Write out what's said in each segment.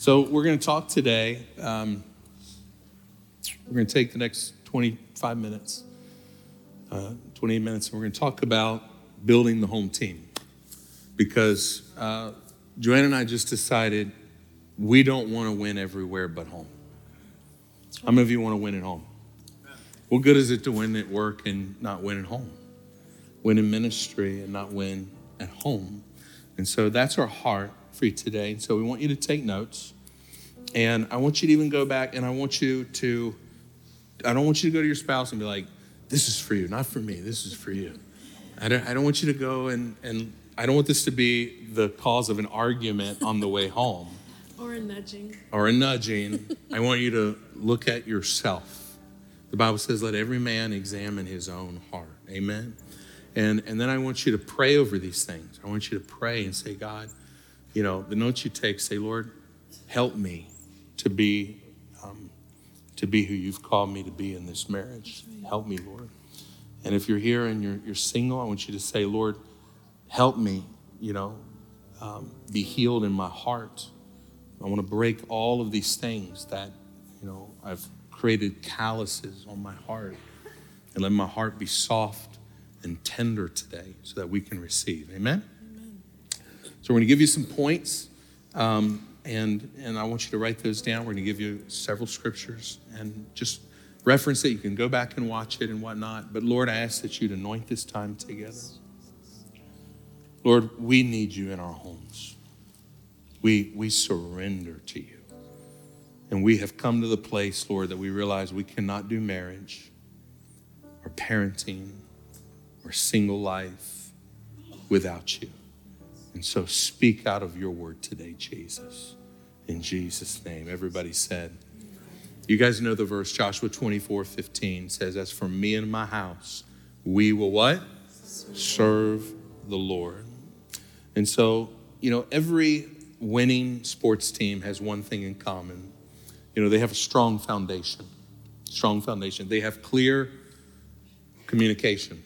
So we're going to talk today. We're going to take the next 25 minutes, 28 minutes, and we're going to talk about building the home team. Because Joanna and I just decided we don't want to win everywhere but home. How many of you want to win at home? What good is it to win at work and not win at home? Win in ministry and not win at home. And so that's our heart for you today. And so we want you to take notes. And I want you to even go back and I don't want you to go to your spouse and be like, this is for you, not for me. This is for you. I don't want you to go and I don't want this to be the cause of an argument on the way home. Or a nudging. I want you to look at yourself. The Bible says, let every man examine his own heart. Amen. And then I want you to pray over these things. I want you to pray and say, God, the notes you take, say, Lord, help me to be who you've called me to be in this marriage. Help me, Lord. And if you're here and you're single, I want you to say, Lord, help me, be healed in my heart. I want to break all of these things that, I've created calluses on my heart, and let my heart be soft and tender today so that we can receive. Amen? Amen. So we're going to give you some points, and I want you to write those down. We're going to give you several scriptures and just reference it. You can go back and watch it and whatnot. But Lord, I ask that you'd anoint this time together. Lord, we need you in our homes. We surrender to you. And we have come to the place, Lord, that we realize we cannot do marriage or parenting or single life without you. And so speak out of your word today, Jesus. In Jesus' name. Everybody said. You guys know the verse, Joshua 24:15 says, as for me and my house, we will what? Serve the Lord. And so, every winning sports team has one thing in common. They have a strong foundation. They have clear communication.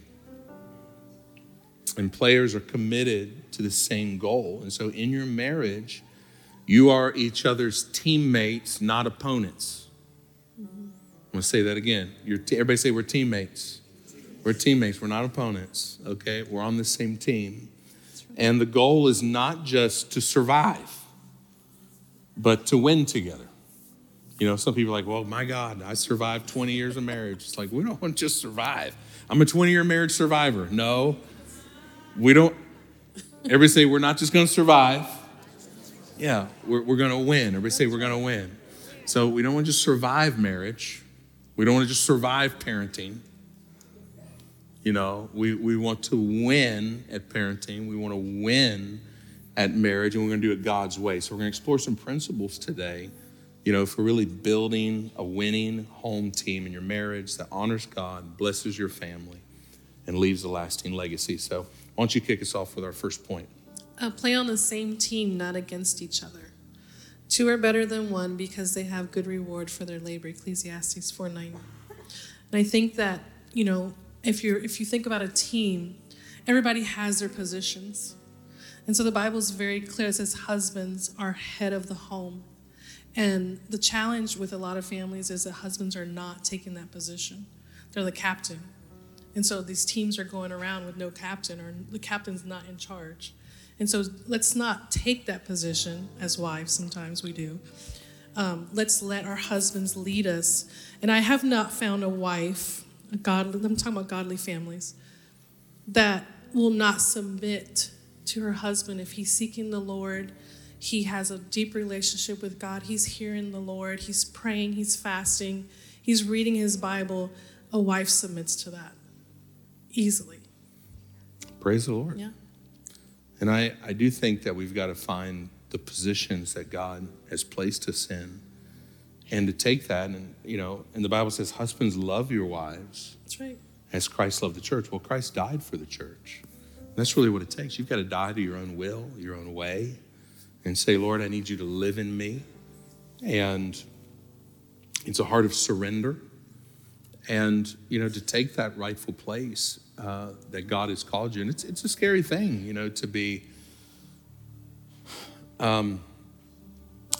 And players are committed to the same goal. And so in your marriage, you are each other's teammates, not opponents. I'm going to say that again. Everybody say we're teammates. We're teammates. We're not opponents. Okay? We're on the same team. And the goal is not just to survive, but to win together. Some people are like, well, my God, I survived 20 years of marriage. It's like, we don't want to just survive. I'm a 20-year marriage survivor. No, we don't. Everybody say, we're not just going to survive. Yeah, we're going to win. Everybody say, we're going to win. So we don't want to just survive marriage. We don't want to just survive parenting. We want to win at parenting. We want to win at marriage, and we're going to do it God's way. So we're going to explore some principles today, for really building a winning home team in your marriage that honors God, blesses your family, and leaves a lasting legacy. So why don't you kick us off with our first point? Play on the same team, not against each other. Two are better than one because they have good reward for their labor, Ecclesiastes 4:9. And I think that, if you think about a team, everybody has their positions. And so the Bible is very clear. It says husbands are head of the home. And the challenge with a lot of families is that husbands are not taking that position. They're the captain. And so these teams are going around with no captain, or the captain's not in charge. And so let's not take that position as wives. Sometimes we do. Let's let our husbands lead us. And I have not found a wife, I'm talking about godly families, that will not submit to her husband if he's seeking the Lord. He has a deep relationship with God. He's hearing the Lord. He's praying. He's fasting. He's reading his Bible. A wife submits to that easily. Praise the Lord. Yeah. And I do think that we've got to find the positions that God has placed us in, and to take that. And, and the Bible says, husbands, love your wives. That's right. As Christ loved the church. Well, Christ died for the church. And that's really what it takes. You've got to die to your own will, your own way, and say, Lord, I need you to live in me. And it's a heart of surrender. And, to take that rightful place that God has called you. And it's a scary thing, to be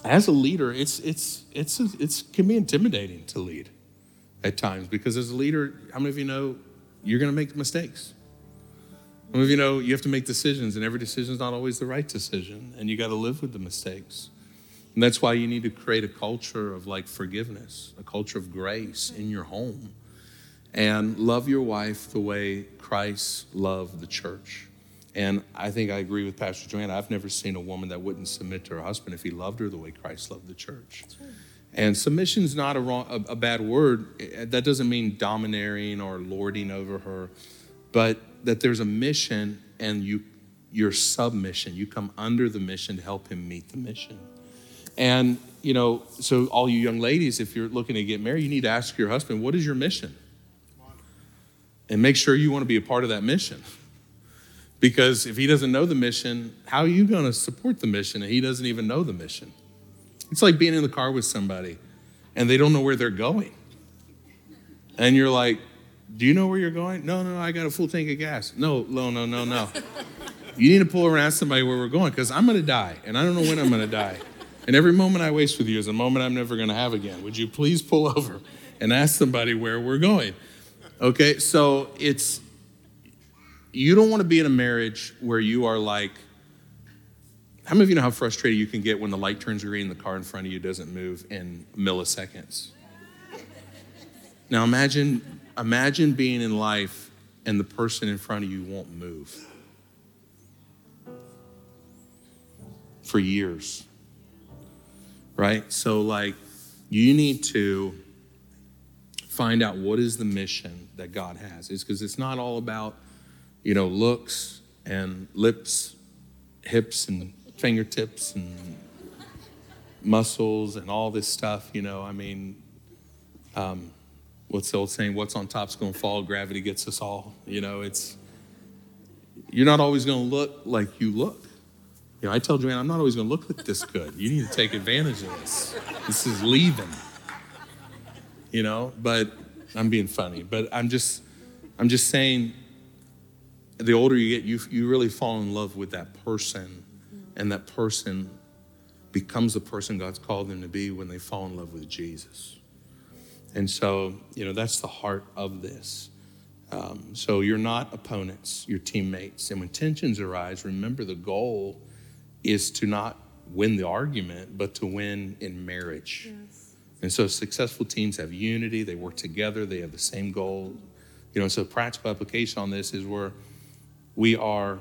as a leader, it can be intimidating to lead at times, because as a leader, how many of you know you're going to make mistakes? How many of you know you have to make decisions, and every decision is not always the right decision, and you got to live with the mistakes. And that's why you need to create a culture of like forgiveness, a culture of grace in your home, and love your wife the way Christ loved the church. And I think I agree with Pastor Joanna. I've never seen a woman that wouldn't submit to her husband if he loved her the way Christ loved the church. And submission's not a bad word. That doesn't mean domineering or lording over her, but that there's a mission, and your submission. You come under the mission to help him meet the mission. And, so all you young ladies, if you're looking to get married, you need to ask your husband, what is your mission? And make sure you want to be a part of that mission. Because if he doesn't know the mission, how are you going to support the mission and he doesn't even know the mission? It's like being in the car with somebody and they don't know where they're going. And you're like, do you know where you're going? No, I got a full tank of gas. No. You need to pull over and ask somebody where we're going, because I'm going to die, and I don't know when I'm going to die. And every moment I waste with you is a moment I'm never going to have again. Would you please pull over and ask somebody where we're going? Okay, so you don't want to be in a marriage where you are like, how many of you know how frustrated you can get when the light turns green and the car in front of you doesn't move in milliseconds? Now imagine being in life and the person in front of you won't move for years, right? So like, you need to find out what is the mission that God has. It's because it's not all about, looks and lips, hips and fingertips and muscles and all this stuff, what's the old saying? What's on top's going to fall, gravity gets us all. You're not always going to look like you look. I tell Joanne, I'm not always going to look like this good. You need to take advantage of this. This is leaving. But I'm being funny. But I'm just saying, the older you get, you really fall in love with that person, and that person becomes the person God's called them to be when they fall in love with Jesus. And so, that's the heart of this. So you're not opponents, you're teammates. And when tensions arise, remember the goal is to not win the argument, but to win in marriage. Yes. And so successful teams have unity, they work together, they have the same goal. So practical application on this is where we are,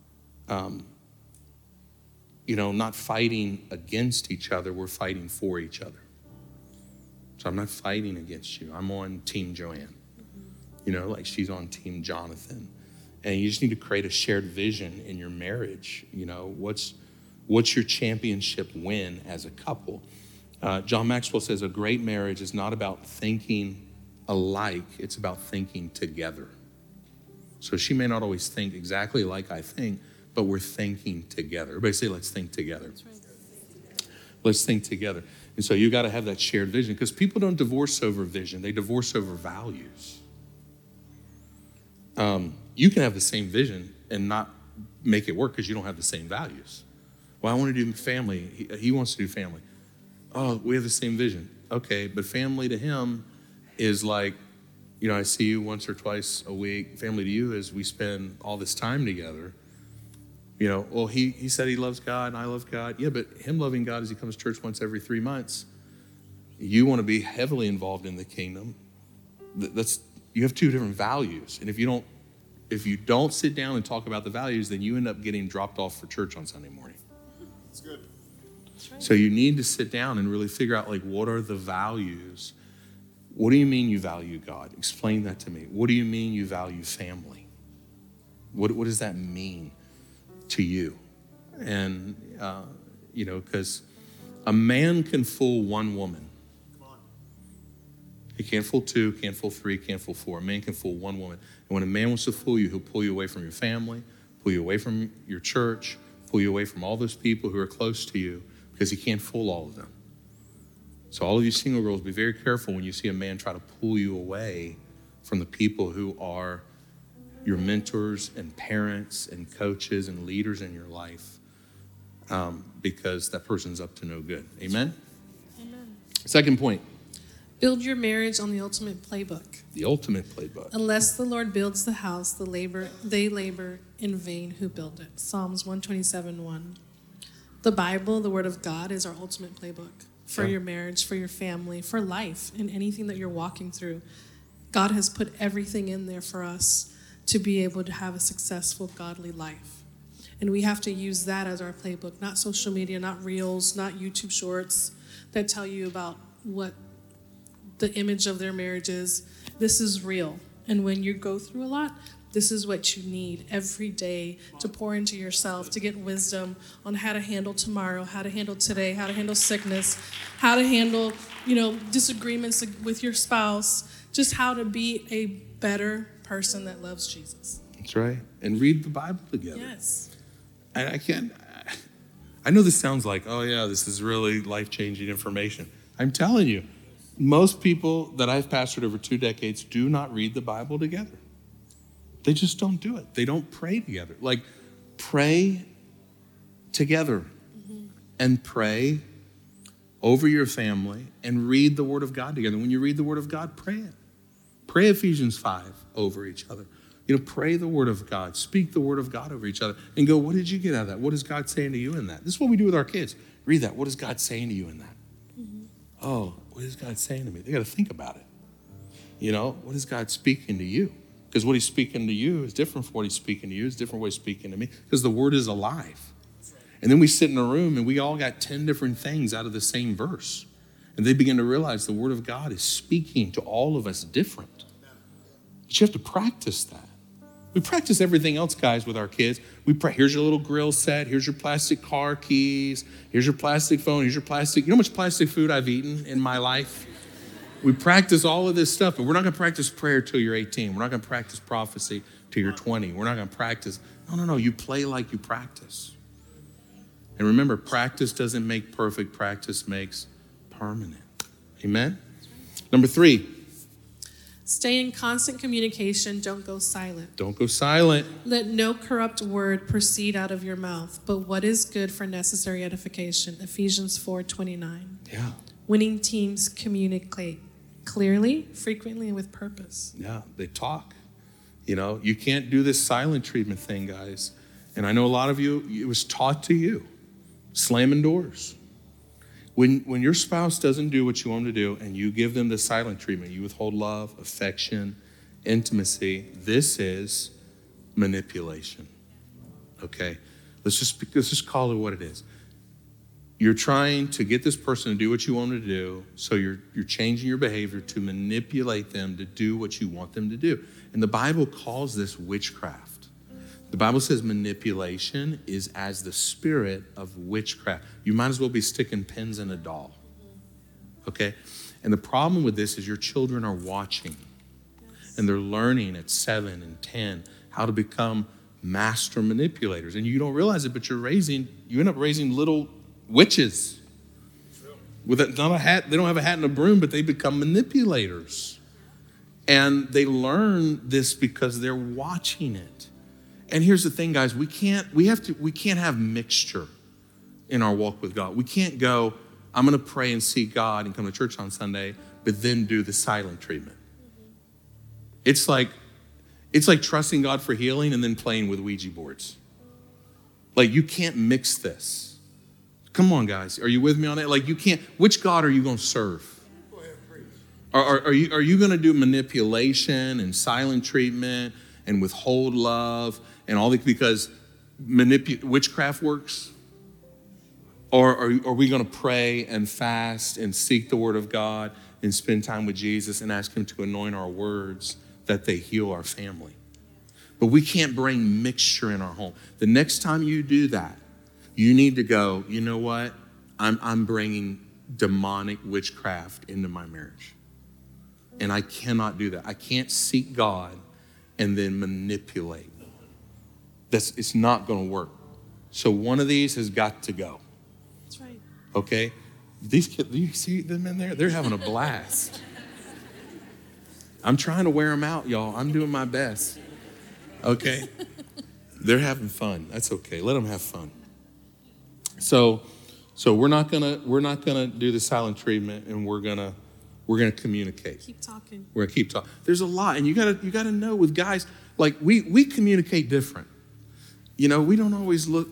not fighting against each other, we're fighting for each other. So I'm not fighting against you. I'm on Team Joanne. Like she's on Team Jonathan. And you just need to create a shared vision in your marriage. What's your championship win as a couple? John Maxwell says a great marriage is not about thinking alike, it's about thinking together. So she may not always think exactly like I think, but we're thinking together. Everybody say, let's think together. That's right. Let's think together. And so you got to have that shared vision, because people don't divorce over vision, they divorce over values. You can have the same vision and not make it work because you don't have the same values. Well, I want to do family. He wants to do family. Oh, we have the same vision. Okay, but family to him is like, I see you once or twice a week. Family to you is we spend all this time together. Well, he said he loves God and I love God. Yeah, but him loving God as he comes to church once every 3 months, you want to be heavily involved in the kingdom. You have two different values. And if you don't sit down and talk about the values, then you end up getting dropped off for church on Sunday morning. That's good. That's right. So you need to sit down and really figure out, what are the values? What do you mean you value God? Explain that to me. What do you mean you value family? What does that mean to you? And, because a man can fool one woman. Come on. He can't fool two, can't fool three, can't fool four. A man can fool one woman. And when a man wants to fool you, he'll pull you away from your family, pull you away from your church, pull you away from all those people who are close to you, because he can't fool all of them. So all of you single girls, be very careful when you see a man try to pull you away from the people who are your mentors and parents and coaches and leaders in your life. because that person's up to no good. Amen? Amen. Second point, Build your marriage on the ultimate playbook. the ultimate playbook. Unless the Lord builds the house, they labor in vain who build it. Psalms 127:1. The Bible, the Word of God, is our ultimate playbook for your marriage, for your family, for life, and anything that you're walking through. God has put everything in there for us to be able to have a successful, godly life. And we have to use that as our playbook, not social media, not reels, not YouTube shorts that tell you about what the image of their marriage is. This is real. And when you go through a lot, this is what you need every day to pour into yourself, to get wisdom on how to handle tomorrow, how to handle today, how to handle sickness, how to handle, disagreements with your spouse, just how to be a better person that loves Jesus. That's right. And read the Bible together. Yes. And I know this sounds like, oh yeah, this is really life-changing information. I'm telling you, most people that I've pastored over 2 decades do not read the Bible together. They just don't do it. They don't pray together. Like, pray together and pray over your family and read the Word of God together. When you read the Word of God, pray it. Pray Ephesians 5 over each other. Pray the Word of God. Speak the Word of God over each other. And go, what did you get out of that? What is God saying to you in that? This is what we do with our kids. Read that. What is God saying to you in that? Oh, what is God saying to me? They got to think about it. What is God speaking to you? Because what he's speaking to you is different from what he's speaking to you. It's a different way of speaking to me. Because the Word is alive. And then we sit in a room and we all got 10 different things out of the same verse. And they begin to realize the Word of God is speaking to all of us different. But you have to practice that. We practice everything else, guys, with our kids. Here's your little grill set. Here's your plastic car keys. Here's your plastic phone. Here's your plastic. You know how much plastic food I've eaten in my life? We practice all of this stuff, but we're not going to practice prayer till you're 18. We're not going to practice prophecy till you're 20. We're not going to practice. No. You play like you practice. And remember, practice doesn't make perfect. Practice makes permanent. Amen? Number 3. Stay in constant communication. Don't go silent. Don't go silent. Let no corrupt word proceed out of your mouth, but what is good for necessary edification. Ephesians 4:29. Yeah. Winning teams communicate clearly, frequently, and with purpose. Yeah, they talk. You can't do this silent treatment thing, guys. And I know a lot of you, it was taught to you. Slamming doors. When your spouse doesn't do what you want them to do and you give them the silent treatment, you withhold love, affection, intimacy, this is manipulation. Okay? Let's just call it what it is. You're trying to get this person to do what you want them to do, so you're changing your behavior to manipulate them to do what you want them to do. And the Bible calls this witchcraft. The Bible says manipulation is as the spirit of witchcraft. You might as well be sticking pins in a doll. Okay? And the problem with this is your children are watching. And they're learning at 7 and 10 how to become master manipulators. And you don't realize it, but you end up raising little witches. Not a hat, they don't have a hat and a broom, but they become manipulators. And they learn this because they're watching it. And here's the thing, guys, we can't have mixture in our walk with God. We can't go, I'm going to pray and seek God and come to church on Sunday, but then do the silent treatment. It's like trusting God for healing and then playing with Ouija boards. Like, you can't mix this. Come on, guys. Are you with me on that? Like, you can't. Which God are you going to serve? Are you going to do manipulation and silent treatment and withhold love and all that because witchcraft works? Or are we going to pray and fast and seek the Word of God and spend time with Jesus and ask Him to anoint our words that they heal our family? But we can't bring mixture in our home. The next time you do that, you need to go, you know what? I'm bringing demonic witchcraft into my marriage. And I cannot do that. I can't seek God and then manipulate. It's not going to work. So one of these has got to go. That's right. Okay? These kids, do you see them in there? They're having a blast. I'm trying to wear them out, y'all. I'm doing my best. Okay? They're having fun. That's okay. Let them have fun. So we're not gonna do the silent treatment, and we're gonna communicate. Keep talking. We're gonna keep talking. There's a lot, and you gotta know with guys, like we communicate different. We don't always look.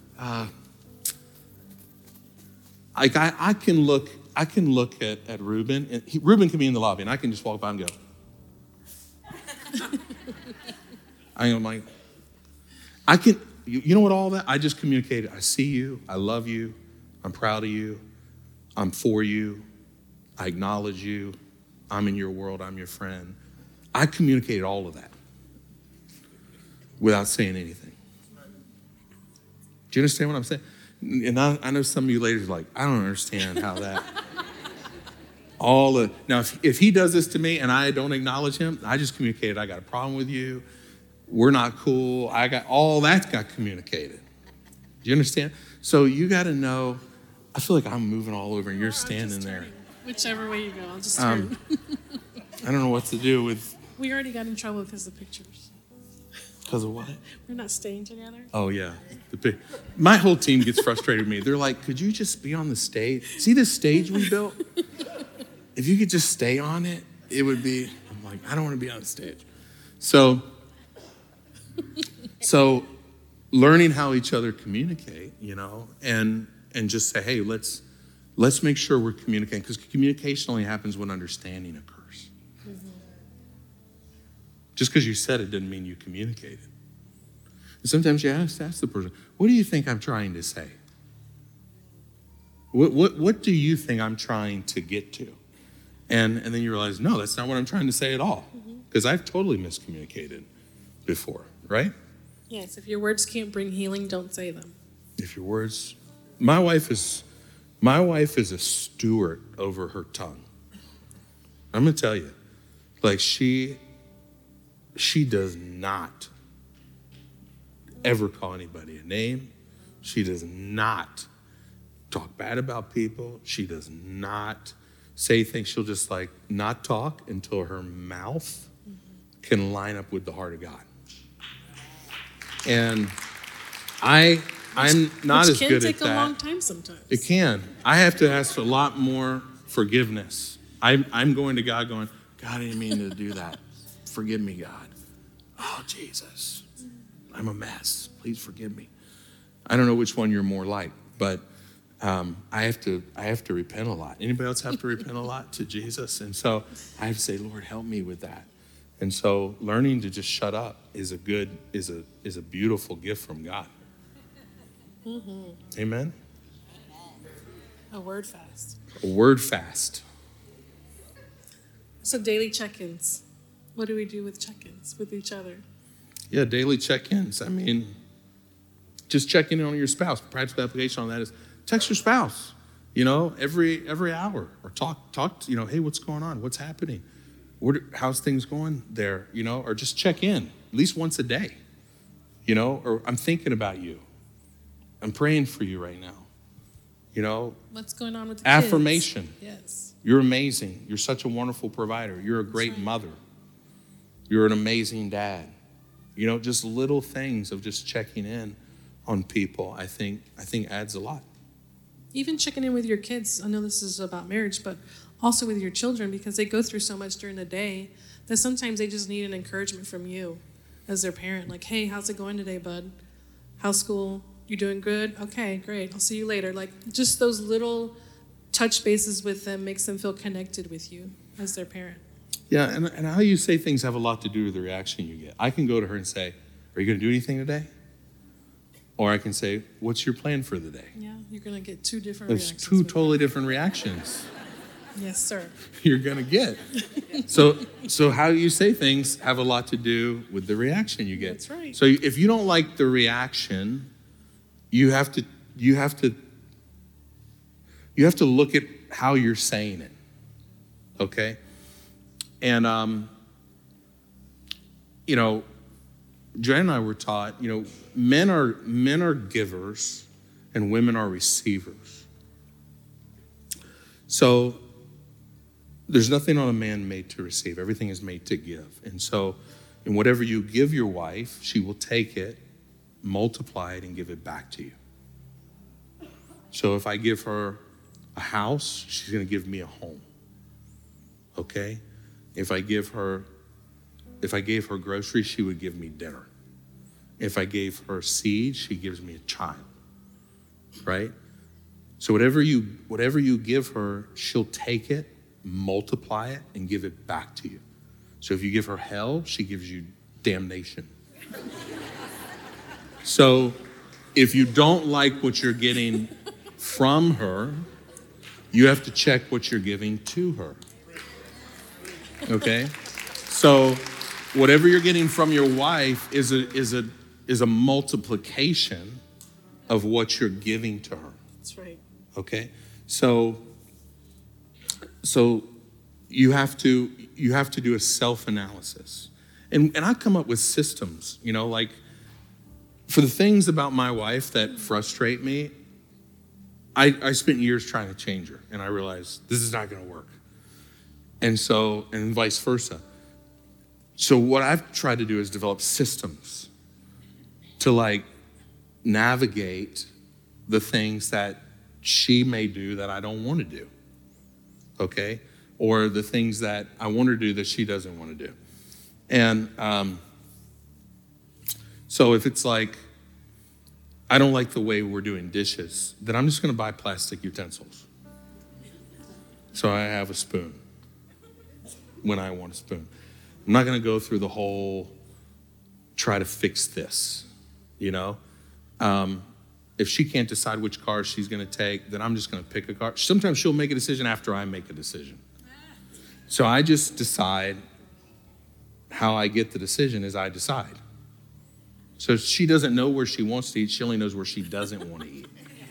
Like I can look at Ruben, and Ruben can be in the lobby, and I can just walk by and go. I'm like, I can. You know what? All that I just communicated. I see you. I love you. I'm proud of you. I'm for you. I acknowledge you. I'm in your world. I'm your friend. I communicated all of that without saying anything. Do you understand what I'm saying? And I know some of you ladies are like, I don't understand how that. Now, if he does this to me and I don't acknowledge him, I just communicated, I got a problem with you. We're not cool. All that got communicated. Do you understand? So you got to know. I feel like I'm moving all over and you're standing there. Whichever way you go, I'll just turn. I don't know what to do with. We already got in trouble because of pictures. Because of what? We're not staying together. Oh, yeah. My whole team gets frustrated with me. They're like, could you just be on the stage? See this stage we built? If you could just stay on it, it would be. I'm like, I don't want to be on the stage. So learning how each other communicate, and just say, hey, let's make sure we're communicating, because communication only happens when understanding occurs. Mm-hmm. Just because you said it didn't mean you communicated. And sometimes you have to ask the person, what do you think I'm trying to say? What do you think I'm trying to get to? And then you realize, no, that's not what I'm trying to say at all, because I've totally miscommunicated before, right? Yes, if your words can't bring healing, don't say them. If your words, my wife is a steward over her tongue. I'm gonna tell you, like she does not ever call anybody a name. She does not talk bad about people. She does not say things. She'll just not talk until her mouth can line up with the heart of God. And I'm not as good at that. Which can take a long time sometimes. It can. I have to ask for a lot more forgiveness. I'm going to God going, God, I didn't mean to do that. Forgive me, God. Oh, Jesus. I'm a mess. Please forgive me. I don't know which one you're more like, but I have to repent a lot. Anybody else have to repent a lot to Jesus? And so I have to say, Lord, help me with that. And so learning to just shut up is a beautiful gift from God. Mm-hmm. Amen? A word fast. A word fast. So daily check-ins. What do we do with check-ins with each other? Yeah, daily check-ins. I mean, just checking in on your spouse. Practical application on that is text your spouse, every hour, or talk, hey, what's going on? What's happening? How's things going there? Or just check in at least once a day, or I'm thinking about you. I'm praying for you right now. What's going on with the affirmation. Kids? Yes. You're amazing. You're such a wonderful provider. You're a great mother. You're an amazing dad. Just little things of just checking in on people, I think adds a lot. Even checking in with your kids. I know this is about marriage, but also with your children, because they go through so much during the day that sometimes they just need an encouragement from you as their parent. Like, hey, how's it going today, bud? How's school? You doing good? Okay, great. I'll see you later. Just those little touch bases with them makes them feel connected with you as their parent. Yeah, and how you say things have a lot to do with the reaction you get. I can go to her and say, are you going to do anything today? Or I can say, what's your plan for the day? Yeah, you're going to get two different reactions. There's two totally different reactions. Yes, sir. You're going to get. So how you say things have a lot to do with the reaction you get. That's right. So if you don't like the reaction, you have to look at how you're saying it. Okay? And Jen and I were taught, men are givers and women are receivers. So there's nothing on a man made to receive. Everything is made to give. And so in whatever you give your wife, she will take it, multiply it, and give it back to you. So if I give her a house, she's going to give me a home. Okay? If I gave her groceries, she would give me dinner. If I gave her seed, she gives me a child. Right? So whatever you give her, she'll take it, multiply it, and give it back to you. So if you give her hell, she gives you damnation. So if you don't like what you're getting from her, you have to check what you're giving to her. Okay? So whatever you're getting from your wife is a multiplication of what you're giving to her. That's right. Okay? So you have to do a self-analysis. And I come up with systems, like for the things about my wife that frustrate me, I spent years trying to change her, and I realized this is not going to work. And vice versa. So what I've tried to do is develop systems to navigate the things that she may do that I don't want to do, okay? Or the things that I want her to do that she doesn't want to do. And so if it's like, I don't like the way we're doing dishes, then I'm just going to buy plastic utensils. So I have a spoon when I want a spoon. I'm not going to go through the whole try to fix this, If she can't decide which car she's going to take, then I'm just going to pick a car. Sometimes she'll make a decision after I make a decision. So I just decide how I get the decision is I decide. So she doesn't know where she wants to eat. She only knows where she doesn't want to eat.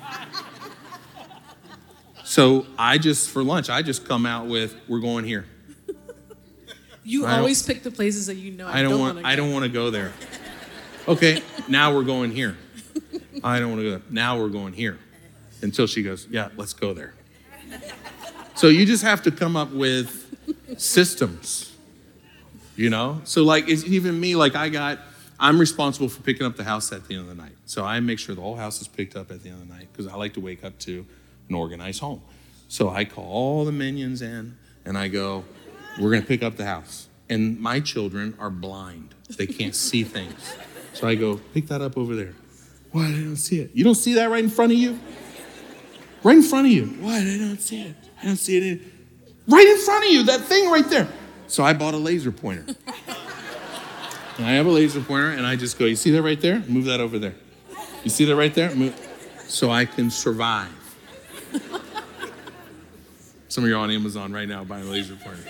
So for lunch, I just come out with, we're going here. You always pick the places that you know I don't want to go. I don't want to go there. Okay, now we're going here. I don't want to go there. Now we're going here. Until she goes, yeah, let's go there. So you just have to come up with systems, So it's even me, I'm responsible for picking up the house at the end of the night. So I make sure the whole house is picked up at the end of the night because I like to wake up to an organized home. So I call all the minions in and I go, we're going to pick up the house. And my children are blind. They can't see things. So I go, pick that up over there. Why? I don't see it. You don't see that right in front of you? Right in front of you. Why? I don't see it. I don't see it. Right in front of you, that thing right there. So I bought a laser pointer. And I have a laser pointer, and I just go, you see that right there? Move that over there. You see that right there? Move. So I can survive. Some of you are on Amazon right now buying a laser pointer.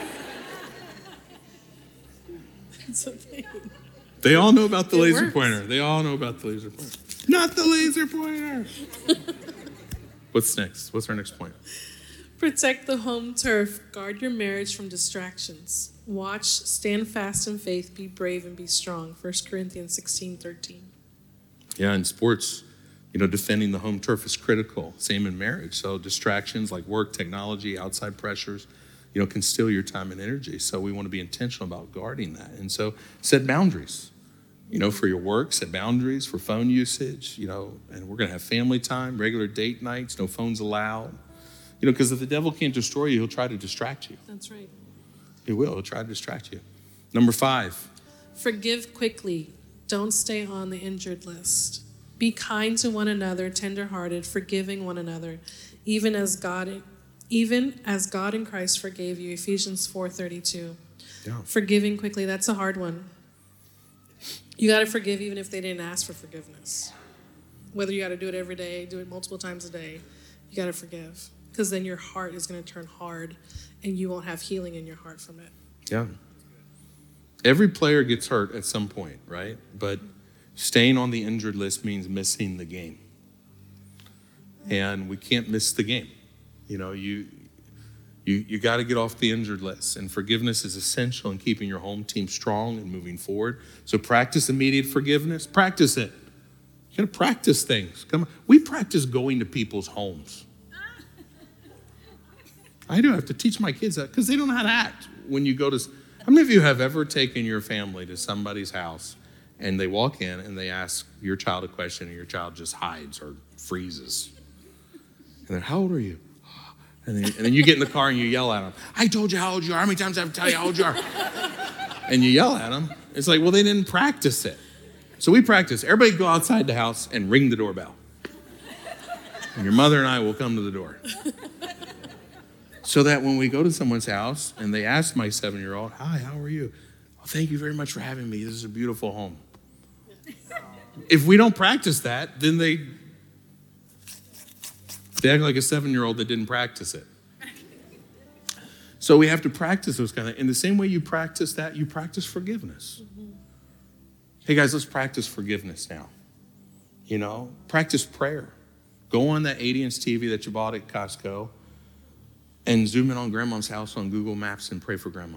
It's a thing. They all know about the laser works. pointer. They all know about the laser pointer. Not the laser pointer. What's next? What's our next point? Protect the home turf. Guard your marriage from distractions. Watch, stand fast in faith, be brave and be strong. 1 Corinthians 16:13. Yeah, in sports, defending the home turf is critical. Same in marriage. So distractions like work, technology, outside pressures, can steal your time and energy. So we want to be intentional about guarding that. And so set boundaries, for your work, set boundaries for phone usage, and we're going to have family time, regular date nights, no phones allowed. Because if the devil can't destroy you, he'll try to distract you. That's right. He will. He'll try to distract you. Number 5. Forgive quickly. Don't stay on the injured list. Be kind to one another, tenderhearted, forgiving one another, even as God in Christ forgave you. Ephesians 4:32. Yeah. Forgiving quickly, that's a hard one. You got to forgive even if they didn't ask for forgiveness. Whether you got to do it every day, do it multiple times a day, you got to forgive. Because then your heart is going to turn hard and you won't have healing in your heart from it. Yeah. Every player gets hurt at some point, right? But staying on the injured list means missing the game. And we can't miss the game. You got to get off the injured list. And forgiveness is essential in keeping your home team strong and moving forward. So practice immediate forgiveness. Practice it. You got to practice things. Come on. We practice going to people's homes. I do have to teach my kids that because they don't know how to act when you go to. How many of you have ever taken your family to somebody's house and they walk in and they ask your child a question and your child just hides or freezes? And then, how old are you? And then you get in the car and you yell at them. I told you how old you are. How many times I have to tell you how old you are? And you yell at them. It's like, well, they didn't practice it. So we practice. Everybody go outside the house and ring the doorbell. And your mother and I will come to the door. So that when we go to someone's house and they ask my 7-year-old, hi, how are you? Oh, thank you very much for having me. This is a beautiful home. If we don't practice that, then they act like a 7-year-old that didn't practice it. So we have to practice those kind of, in the same way you practice that, you practice forgiveness. Hey guys, let's practice forgiveness now. You know, practice prayer. Go on that 80-inch TV that you bought at Costco and zoom in on grandma's house on Google Maps and pray for grandma.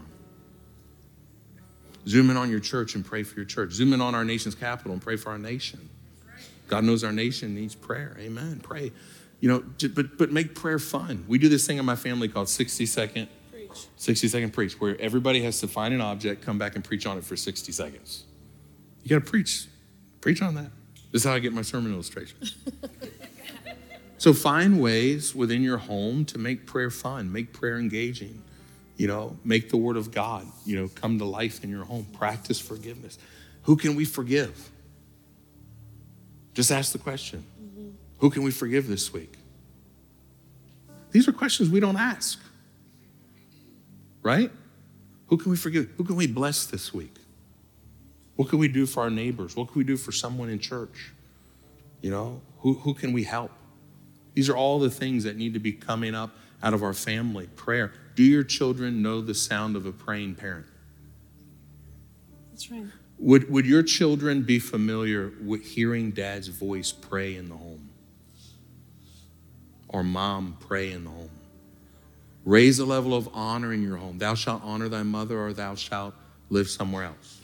Zoom in on your church and pray for your church. Zoom in on our nation's capital and pray for our nation. God knows our nation needs prayer. Amen. Pray. You know, but make prayer fun. We do this thing in my family called 60-second preach, where everybody has to find an object, come back and preach on it for 60 seconds. You got to preach. Preach on that. This is how I get my sermon illustrations. So find ways within your home to make prayer fun, make prayer engaging. You know, make the word of God, you know, come to life in your home. Practice forgiveness. Who can we forgive? Just ask the question. Who can we forgive this week? These are questions we don't ask. Right? Who can we forgive? Who can we bless this week? What can we do for our neighbors? What can we do for someone in church? You know, who can we help? These are all the things that need to be coming up out of our family. Prayer. Do your children know the sound of a praying parent? That's right. Would your children be familiar with hearing dad's voice pray in the home? Or mom pray in the home? Raise a level of honor in your home. Thou shalt honor thy mother, or thou shalt live somewhere else.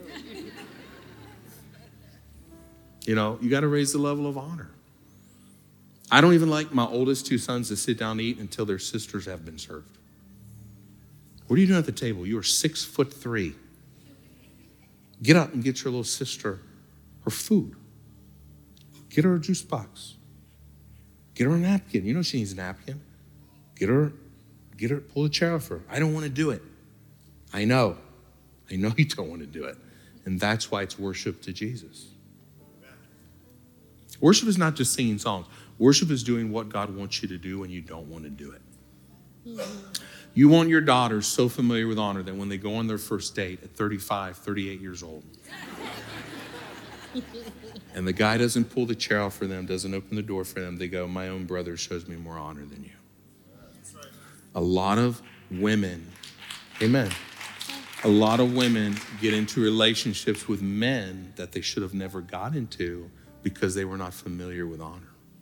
You know, you got to raise the level of honor. I don't even like my oldest 2 sons to sit down and eat until their sisters have been served. What are you doing at the table? You are 6'3". Get up and get your little sister her food. Get her a juice box. Get her a napkin. You know she needs a napkin. Get her, pull the chair off her. I don't want to do it. I know you don't want to do it. And that's why it's worship to Jesus. Worship is not just singing songs. Worship is doing what God wants you to do when you don't want to do it. You want your daughters so familiar with honor that when they go on their first date at 35, 38 years old, and the guy doesn't pull the chair off for them, doesn't open the door for them, they go, my own brother shows me more honor than you. A lot of women, amen, a lot of women get into relationships with men that they should have never got into because they were not familiar with honor.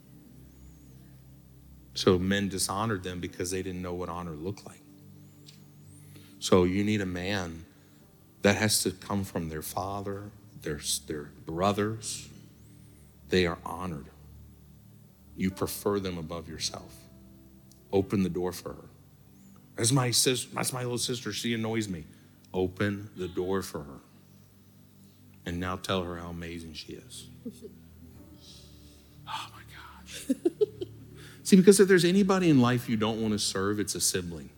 So men dishonored them because they didn't know what honor looked like. So you need a man that has to come from their father, their brothers. They are honored. You prefer them above yourself. Open the door for her. That's my little sister. She annoys me. Open the door for her. And now tell her how amazing she is. Oh my gosh. See, because if there's anybody in life you don't want to serve, it's a sibling.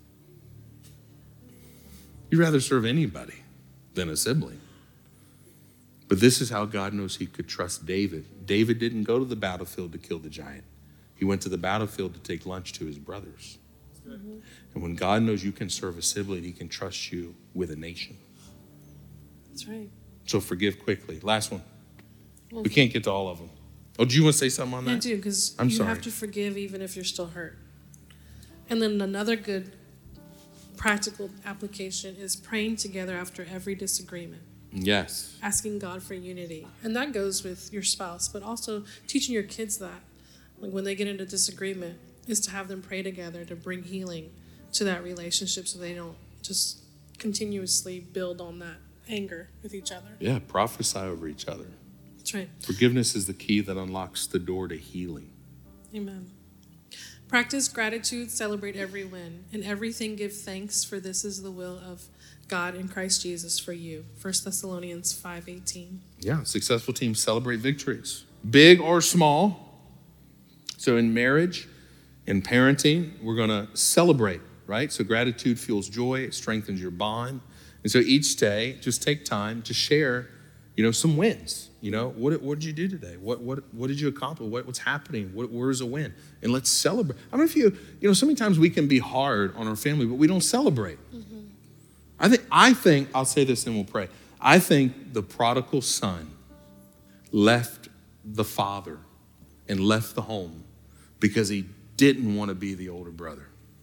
You'd rather serve anybody than a sibling. But this is how God knows he could trust David. David didn't go to the battlefield to kill the giant. He went to the battlefield to take lunch to his brothers. Mm-hmm. And when God knows you can serve a sibling, he can trust you with a nation. That's right. So forgive quickly. Last one. Well, we can't get to all of them. Oh, do you want to say something on that? I do, because you have to forgive even if you're still hurt. And then another good practical application is praying together after every disagreement. Yes. Asking God for unity. And that goes with your spouse, but also teaching your kids that. Like when they get into disagreement, is to have them pray together to bring healing to that relationship so they don't just continuously build on that anger with each other. Yeah, prophesy over each other. That's right. Forgiveness is the key that unlocks the door to healing. Amen. Practice gratitude, celebrate every win. In everything give thanks, for this is the will of God in Christ Jesus for you. 1 Thessalonians 5:18. Yeah, successful teams celebrate victories, big or small. So in marriage, In parenting, we're going to celebrate, right? So gratitude fuels joy. It strengthens your bond. And so each day, just take time to share, some wins. What did you do today? What did you accomplish? What's happening? Where's a win? And let's celebrate. I don't know if so many times we can be hard on our family, but we don't celebrate. Mm-hmm. I think, I'll say this and we'll pray. I think the prodigal son left the father and left the home because he didn't want to be the older brother.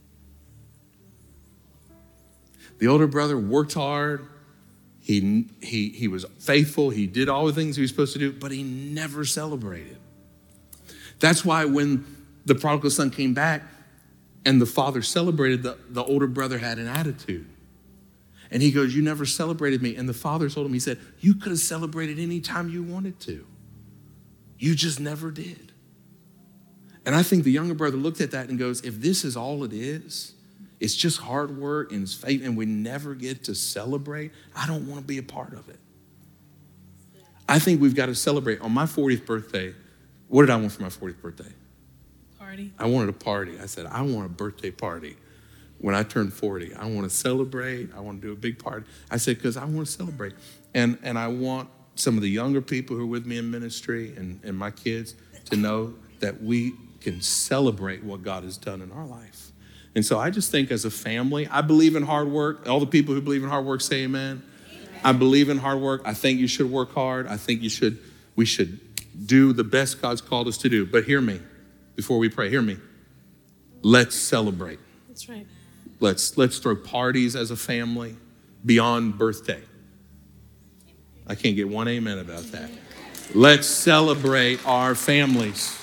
The older brother worked hard. He was faithful. He did all the things he was supposed to do, but he never celebrated. That's why when the prodigal son came back and the father celebrated, the older brother had an attitude. And he goes, you never celebrated me. And the father told him, he said, you could have celebrated any time you wanted to. You just never did. And I think the younger brother looked at that and goes, if this is all it is, it's just hard work and it's faith, and we never get to celebrate, I don't want to be a part of it. I think we've got to celebrate. On my 40th birthday, what did I want for my 40th birthday? Party. I wanted a party. I said, I want a birthday party. When I turned 40, I want to celebrate. I want to do a big party. I said, because I want to celebrate. And I want some of the younger people who are with me in ministry and my kids to know that we can celebrate what God has done in our life. And so I just think as a family, I believe in hard work. All the people who believe in hard work say amen. I believe in hard work. I think you should work hard. I think we should do the best God's called us to do. But hear me, before we pray, hear me. Let's celebrate. That's right. Let's throw parties as a family beyond birthday. I can't get one amen about that. Let's celebrate our families.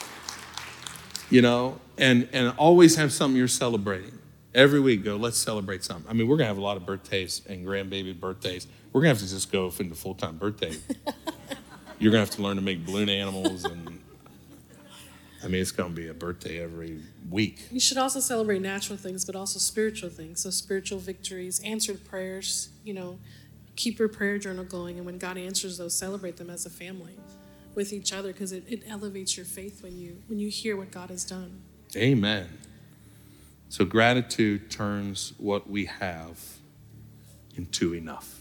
And always have something you're celebrating. Every week, let's celebrate something. I mean, we're going to have a lot of birthdays and grandbaby birthdays. We're going to have to just go into full-time birthday. You're going to have to learn to make balloon animals. It's going to be a birthday every week. You should also celebrate natural things, but also spiritual things. So spiritual victories, answered prayers, keep your prayer journal going. And when God answers those, celebrate them as a family with each other, because it elevates your faith when you hear what God has done. Amen. So gratitude turns what we have into enough.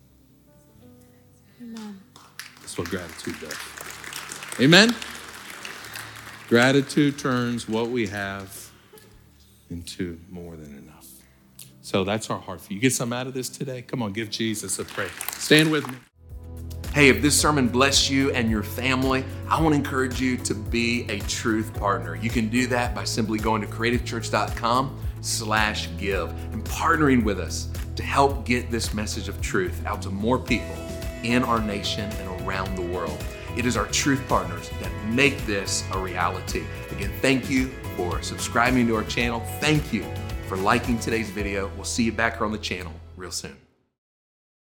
Amen. That's what gratitude does. Amen. Gratitude turns what we have into more than enough. So that's our heart for you. Get something out of this today? Come on, give Jesus a praise. Stand with me. Hey, if this sermon blessed you and your family, I want to encourage you to be a Truth Partner. You can do that by simply going to creativechurch.com/give and partnering with us to help get this message of truth out to more people in our nation and around the world. It is our Truth Partners that make this a reality. Again, thank you for subscribing to our channel. Thank you for liking today's video. We'll see you back here on the channel real soon.